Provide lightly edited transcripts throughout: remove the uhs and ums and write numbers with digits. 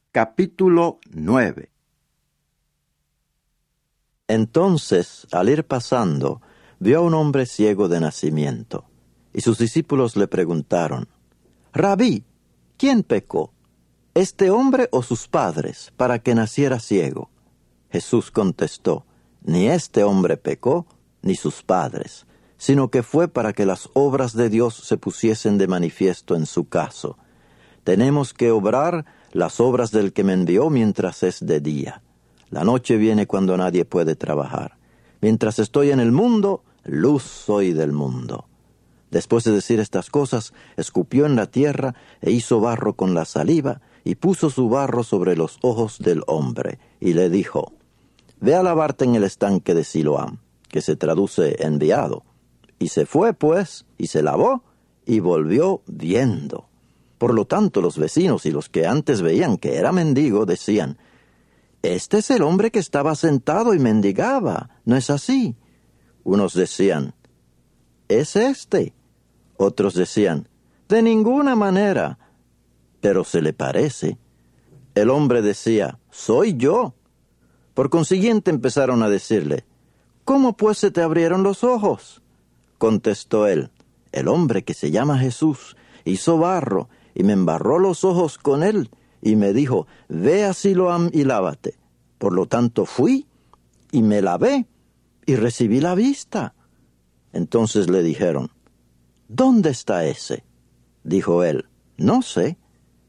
Capítulo 9. Entonces, al ir pasando, vio a un hombre ciego de nacimiento, y sus discípulos le preguntaron: «Rabí, ¿quién pecó, este hombre o sus padres, para que naciera ciego?» Jesús contestó: «Ni este hombre pecó, ni sus padres, sino que fue para que las obras de Dios se pusiesen de manifiesto en su caso. Tenemos que obrar las obras del que me envió mientras es de día. La noche viene cuando nadie puede trabajar. Mientras estoy en el mundo, luz soy del mundo». Después de decir estas cosas, escupió en la tierra e hizo barro con la saliva, y puso su barro sobre los ojos del hombre, y le dijo: «Ve a lavarte en el estanque de Siloam», que se traduce enviado. Y se fue, pues, y se lavó, y volvió viendo. Por lo tanto, los vecinos y los que antes veían que era mendigo decían: «Este es el hombre que estaba sentado y mendigaba, ¿no es así?» Unos decían: «¿Es este?» Otros decían: «De ninguna manera, pero se le parece». El hombre decía: «Soy yo». Por consiguiente empezaron a decirle: «¿Cómo pues se te abrieron los ojos?» Contestó él: «El hombre que se llama Jesús hizo barro y me embarró los ojos con él y me dijo: ve a Siloam y lávate. Por lo tanto fui y me lavé y recibí la vista». Entonces le dijeron: «¿Dónde está ese?» Dijo él: «No sé».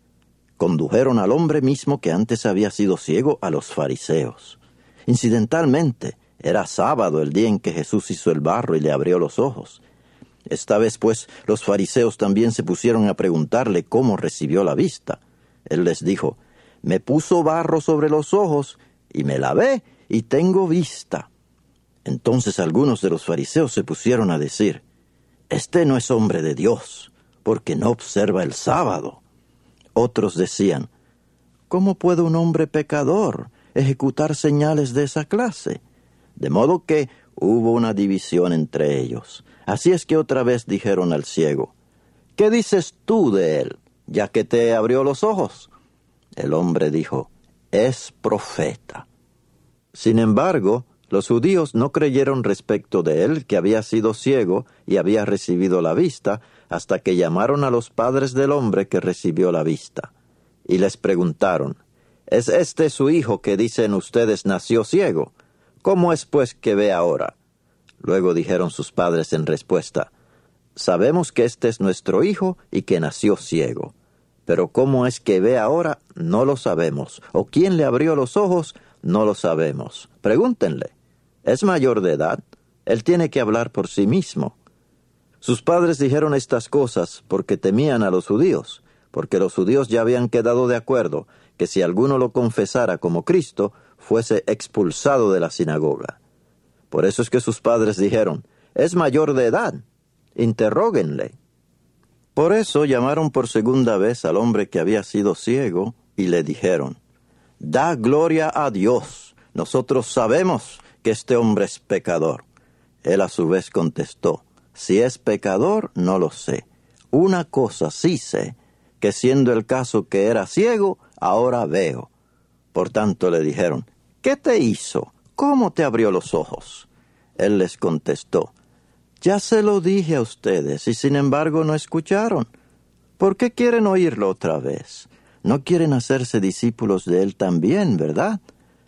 Condujeron al hombre mismo que antes había sido ciego a los fariseos. Incidentalmente, era sábado el día en que Jesús hizo el barro y le abrió los ojos. Esta vez, pues, los fariseos también se pusieron a preguntarle cómo recibió la vista. Él les dijo: «Me puso barro sobre los ojos y me lavé y tengo vista». Entonces algunos de los fariseos se pusieron a decir: «Este no es hombre de Dios, porque no observa el sábado». Otros decían: «¿Cómo puede un hombre pecador ejecutar señales de esa clase?» De modo que hubo una división entre ellos. Así es que otra vez dijeron al ciego: «¿Qué dices tú de él, ya que te abrió los ojos?» El hombre dijo: «Es profeta». Sin embargo, los judíos no creyeron respecto de él, que había sido ciego y había recibido la vista, hasta que llamaron a los padres del hombre que recibió la vista. Y les preguntaron: «¿Es este su hijo que dicen ustedes nació ciego? ¿Cómo es pues que ve ahora?» Luego dijeron sus padres en respuesta: «Sabemos que este es nuestro hijo y que nació ciego. Pero cómo es que ve ahora, no lo sabemos. O quién le abrió los ojos, no lo sabemos. Pregúntenle. Es mayor de edad. Él tiene que hablar por sí mismo». Sus padres dijeron estas cosas porque temían a los judíos, porque los judíos ya habían quedado de acuerdo que si alguno lo confesara como Cristo, fuese expulsado de la sinagoga. Por eso es que sus padres dijeron: «Es mayor de edad, interróguenle». Por eso llamaron por segunda vez al hombre que había sido ciego y le dijeron: «Da gloria a Dios, nosotros sabemos que este hombre es pecador». Él a su vez contestó: «Si es pecador, no lo sé. Una cosa sí sé, que siendo el caso que era ciego, ahora veo». Por tanto le dijeron: «¿Qué te hizo? ¿Cómo te abrió los ojos?» Él les contestó: «Ya se lo dije a ustedes, y sin embargo no escucharon. ¿Por qué quieren oírlo otra vez? No quieren hacerse discípulos de él también, ¿verdad?»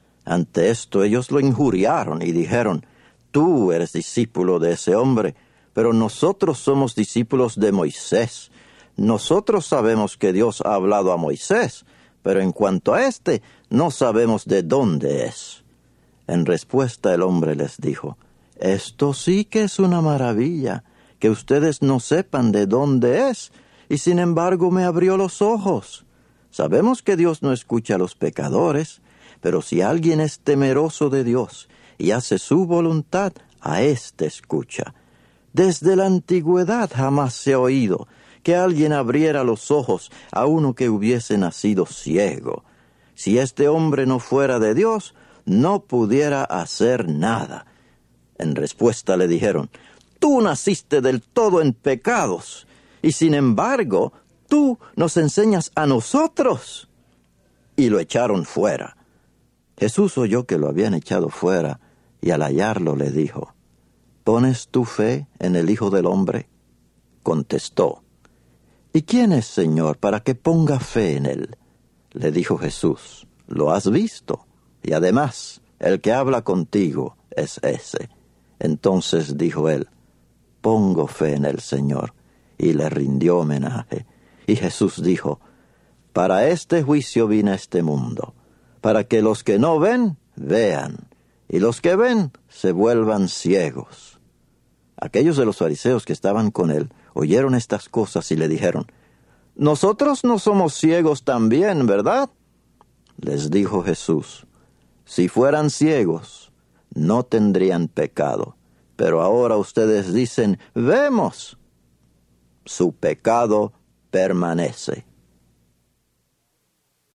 Ante esto ellos lo injuriaron y dijeron: «Tú eres discípulo de ese hombre, pero nosotros somos discípulos de Moisés. Nosotros sabemos que Dios ha hablado a Moisés, pero en cuanto a este, no sabemos de dónde es». En respuesta el hombre les dijo: «Esto sí que es una maravilla, que ustedes no sepan de dónde es, y sin embargo me abrió los ojos. Sabemos que Dios no escucha a los pecadores, pero si alguien es temeroso de Dios y hace su voluntad, a éste escucha. Desde la antigüedad jamás se ha oído que alguien abriera los ojos a uno que hubiese nacido ciego. Si este hombre no fuera de Dios, no pudiera hacer nada». En respuesta le dijeron: «Tú naciste del todo en pecados, y sin embargo, tú nos enseñas a nosotros». y lo echaron fuera. Jesús oyó que lo habían echado fuera, y al hallarlo le dijo, ¿pones tu fe en el Hijo del Hombre? Contestó, ¿y quién es, Señor, para que ponga fe en él? Le dijo Jesús, lo has visto, y además, el que habla contigo es ese. Entonces dijo él, pongo fe en el Señor, y le rindió homenaje. Y Jesús dijo, para este juicio vine a este mundo, para que los que no ven, vean, y los que ven, se vuelvan ciegos. Aquellos de los fariseos que estaban con él oyeron estas cosas y le dijeron, nosotros no somos ciegos también, ¿verdad? Les dijo Jesús, si fueran ciegos, no tendrían pecado, pero ahora ustedes dicen, vemos. Su pecado permanece.